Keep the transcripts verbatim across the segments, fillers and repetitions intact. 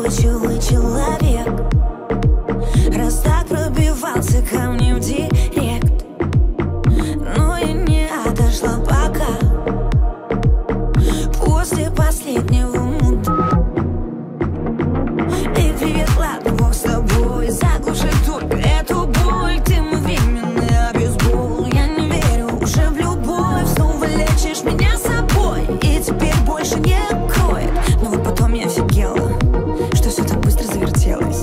настойчивый человек, раз так пробивался ко мне в директ, но я не отошла пока. После последнего муда. И привет, ладно, бог с тобой. Заглуши только эту боль. Ты мой временный обезбол. Я не верю уже в любовь. Снова лечишь меня собой, и теперь больше не кроет. Но вот потом я офигела, что все так быстро завертелось.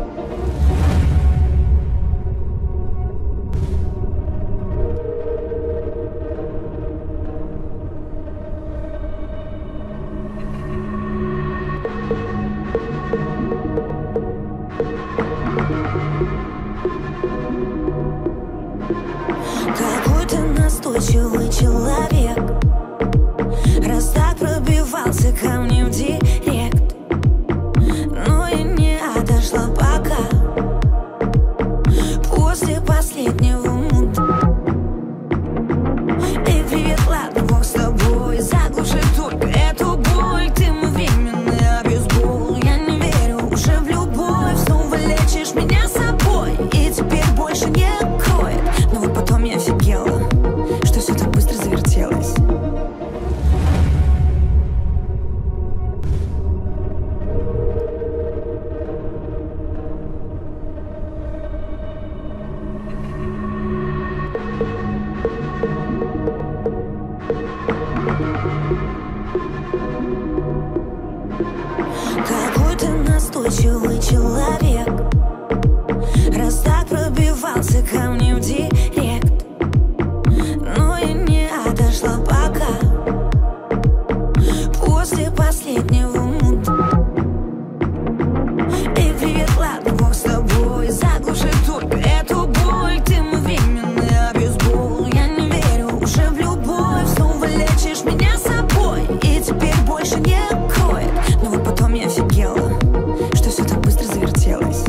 Какой ты настойчивый человек, раз так пробивался ко мне в директ, но я не отошла пока. После последнего муда. И привет, ладно, бог с тобой. Заглуши только эту боль. Ты мой временный обезбол. Я не верю уже в любовь. Снова лечишь меня собой, и теперь больше не кроет. Но вот потом я офигела, что все так быстро завертелось. Какой ты настойчивый человек, раз так пробивался ко мне в директ, но я не отошла пока. После последнего муда. И привет, ладно, бог с тобой. Заглуши только эту боль. Ты мой временный обезбол. Я не верю уже в любовь. Снова лечишь меня собой, и теперь больше не кроет. Но вот потом я офигела, что все так быстро завертелось.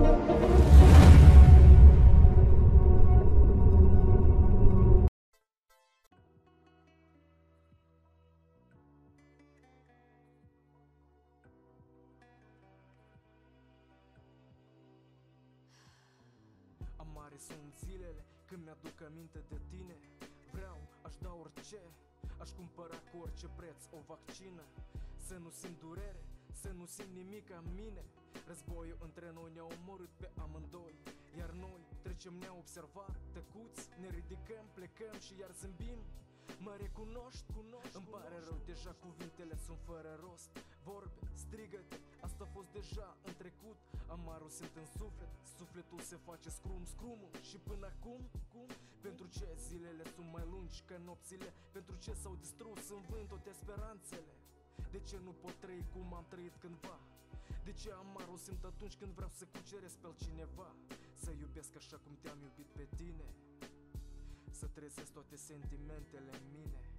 Amare sunt zilele când mi-aduc aminte de tine. Vreau, aș da orice, aș cumpăra cu orice preț o vaccină. Să nu simt durere, să nu simt nimic în mine. Războiul între noi ne-a omorât pe amândoi, iar noi trecem neobservat, tăcuți, ne ridicăm, plecăm și iar zâmbim. Mă recunoști, cunoști, îmi pare rău, deja cuvintele sunt fără rost. Vorbe, strigă-te, asta a fost deja în trecut. Amarul simt în suflet, sufletul se face scrum, scrumul. Și până acum, cum? Pentru ce zilele sunt mai lungi ca nopțile? Pentru ce s-au distrus în vânt toate speranțele? De ce nu pot trăi cum am trăit cândva? De ce amarul simt atunci când vreau să cuceresc pe altcineva? Să iubesc așa cum te-am iubit pe tine, să trezesc toate sentimentele în mine.